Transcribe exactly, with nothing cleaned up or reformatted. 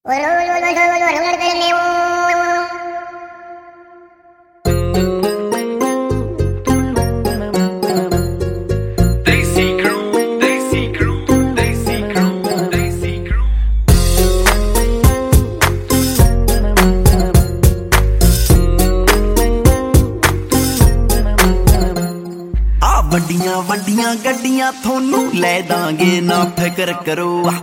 वड्डियां वड्डियां गड्डियां थोनू लै दांगे ना फिकर करो।